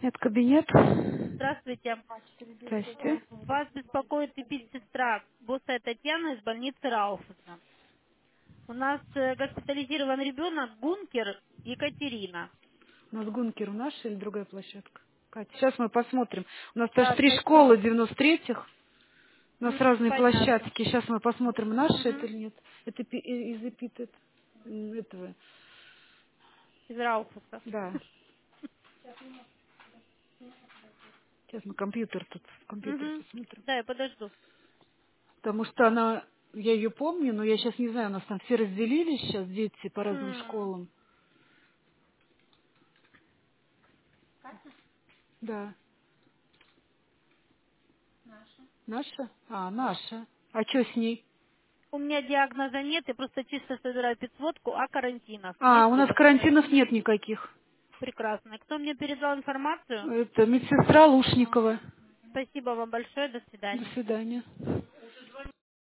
Это кабинет. Здравствуйте. Здрасте. Вас беспокоит сестра Босая Татьяна из больницы Рауфуса. У нас госпитализирован ребенок Гункер Екатерина. У нас Гункер наша или другая площадка? Катя, сейчас мы посмотрим. У нас даже Да, 3 спасибо. школы 93-х. У нас разные Понятно. площадки. Сейчас мы посмотрим, наша это Мгм. или нет. Это из этого. Из Рауфуса. Да. Сейчас мы компьютер тут, в компьютере Мгм. посмотрим. Да, я подожду. Потому что она, я ее помню, но я сейчас не знаю, у нас там все разделились сейчас дети по разным Хм. школам. Да. Наша? А, наша. А что с ней? У меня диагноза нет, я просто чисто собираю подсводку о карантинах. А, у Есть ли? нас карантинов нет никаких. Прекрасно. Кто мне передал информацию? Это медсестра Лушникова. Спасибо вам большое. До До свидания. свидания.